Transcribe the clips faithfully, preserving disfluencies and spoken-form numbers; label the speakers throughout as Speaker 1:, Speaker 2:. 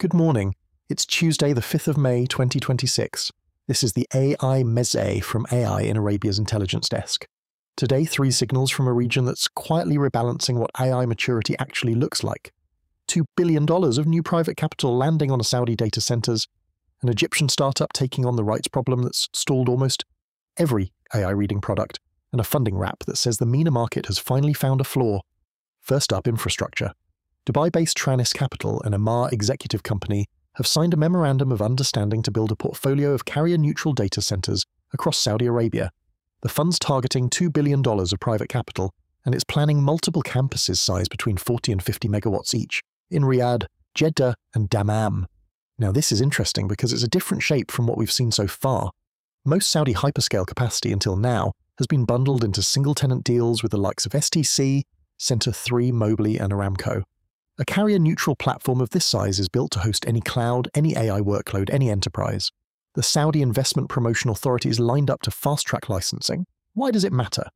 Speaker 1: Good morning. It's Tuesday, the fifth of May, twenty twenty-six. This is the A I Meze from A I in Arabia's intelligence desk. Today, three signals from a region that's quietly rebalancing what A I maturity actually looks like. two billion dollars of new private capital landing on Saudi data centers, an Egyptian startup taking on the rights problem that's stalled almost every A I reading product, and a funding wrap that says the MENA market has finally found a floor. First up, infrastructure. Dubai-based Tranis Capital and Emaar Executive Company have signed a memorandum of understanding to build a portfolio of carrier-neutral data centers across Saudi Arabia. The fund's targeting two billion dollars of private capital, and it's planning multiple campuses sized between forty and fifty megawatts each, in Riyadh, Jeddah, and Dammam. Now this is interesting because it's a different shape from what we've seen so far. Most Saudi hyperscale capacity until now has been bundled into single-tenant deals with the likes of S T C, Centre three, Mobley, and Aramco. A carrier-neutral platform of this size is built to host any cloud, any A I workload, any enterprise. The Saudi Investment Promotion Authority is lined up to fast-track licensing. Why does it matter?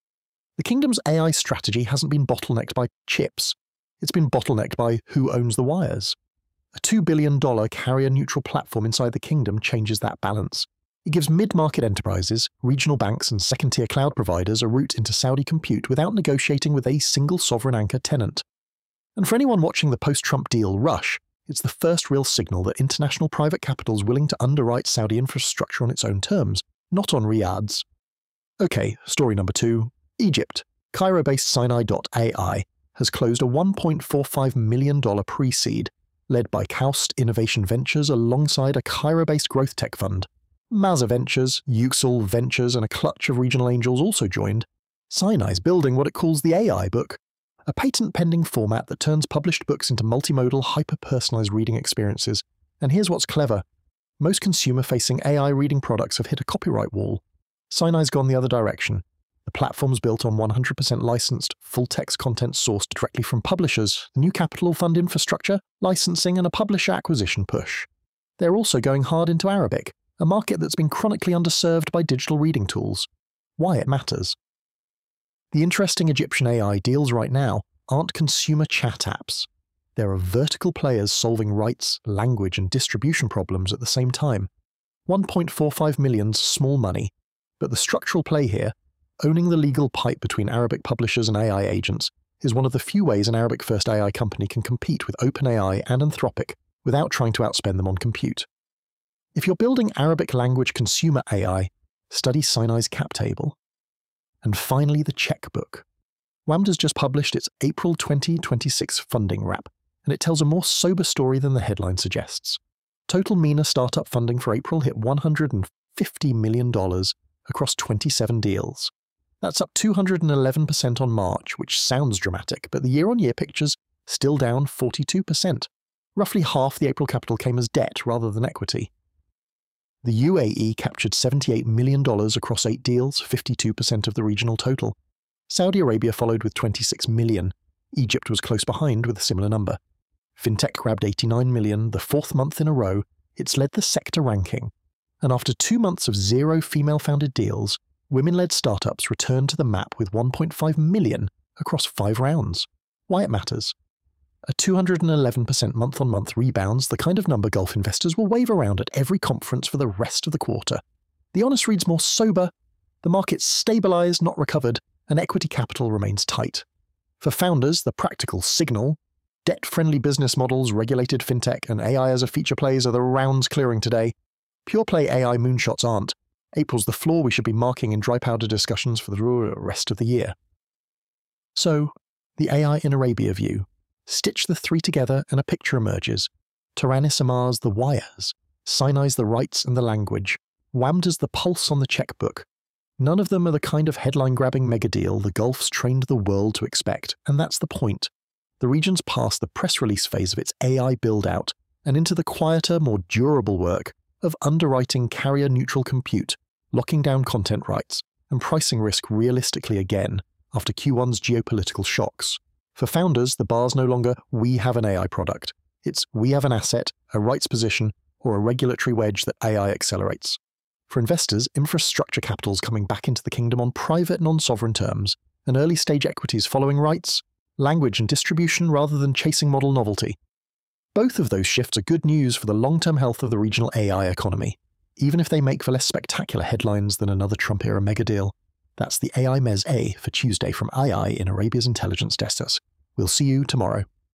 Speaker 1: The kingdom's A I strategy hasn't been bottlenecked by chips. It's been bottlenecked by who owns the wires. A two billion dollars carrier-neutral platform inside the kingdom changes that balance. It gives mid-market enterprises, regional banks, and second-tier cloud providers a route into Saudi compute without negotiating with a single sovereign anchor tenant. And for anyone watching the post-Trump deal rush, it's the first real signal that international private capital is willing to underwrite Saudi infrastructure on its own terms, not on Riyadh's. Okay, story number two. Egypt. Cairo-based Sinai dot A I has closed a one point four five million dollars pre-seed, led by Kaust Innovation Ventures alongside a Cairo-based growth tech fund. Maza Ventures, Uxal Ventures, and a clutch of regional angels also joined. Sinai's building what it calls the A I book, a patent-pending format that turns published books into multimodal, hyper-personalized reading experiences. And here's what's clever. Most consumer-facing A I reading products have hit a copyright wall. Sinai's gone the other direction. The platform's built on one hundred percent licensed, full-text content sourced directly from publishers, new capital fund infrastructure, licensing, and a publisher acquisition push. They're also going hard into Arabic, a market that's been chronically underserved by digital reading tools. Why it matters. The interesting Egyptian A I deals right now aren't consumer chat apps. There are vertical players solving rights, language, and distribution problems at the same time. one point four five million's small money, but the structural play here, owning the legal pipe between Arabic publishers and A I agents, is one of the few ways an Arabic-first A I company can compete with OpenAI and Anthropic without trying to outspend them on compute. If you're building Arabic language consumer A I, study Sinai's cap table. And finally, the checkbook. WAMD's just published its April twenty twenty-six funding wrap, and it tells a more sober story than the headline suggests. Total MENA startup funding for April hit one hundred fifty million dollars across twenty-seven deals. That's up two hundred eleven percent on March, which sounds dramatic, but the year-on-year picture's still down forty-two percent. Roughly half the April capital came as debt rather than equity. The U A E captured seventy-eight million dollars across eight deals, fifty-two percent of the regional total. Saudi Arabia followed with twenty-six million dollars. Egypt was close behind with a similar number. Fintech grabbed eighty-nine million dollars, the fourth month in a row. It's led the sector ranking. And after two months of zero female-founded deals, women-led startups returned to the map with one point five million dollars across five rounds. Why it matters. A two hundred eleven percent month-on-month rebound's the kind of number Gulf investors will wave around at every conference for the rest of the quarter. The honest read's more sober, the market's stabilized, not recovered, and equity capital remains tight. For founders, the practical signal, debt-friendly business models, regulated fintech, and A I as a feature plays are the rounds clearing today. Pure-play A I moonshots aren't. April's the floor we should be marking in dry powder discussions for the rest of the year. So, the A I in Arabia view. Stitch the three together and a picture emerges. Tranis Emaar's the wires, Sinai's the rights and the language, WAMD's the pulse on the checkbook. None of them are the kind of headline-grabbing megadeal the Gulf's trained the world to expect, and that's the point. The region's past the press release phase of its A I build-out and into the quieter, more durable work of underwriting carrier-neutral compute, locking down content rights, and pricing risk realistically again after Q one's geopolitical shocks. For founders, the bar's no longer, we have an A I product. It's, we have an asset, a rights position, or a regulatory wedge that A I accelerates. For investors, infrastructure capital's coming back into the kingdom on private, non-sovereign terms, and early-stage equities following rights, language and distribution rather than chasing model novelty. Both of those shifts are good news for the long-term health of the regional A I economy, even if they make for less spectacular headlines than another Trump-era megadeal. That's the A I Mez A for Tuesday from A I in Arabia's intelligence desks. We'll see you tomorrow.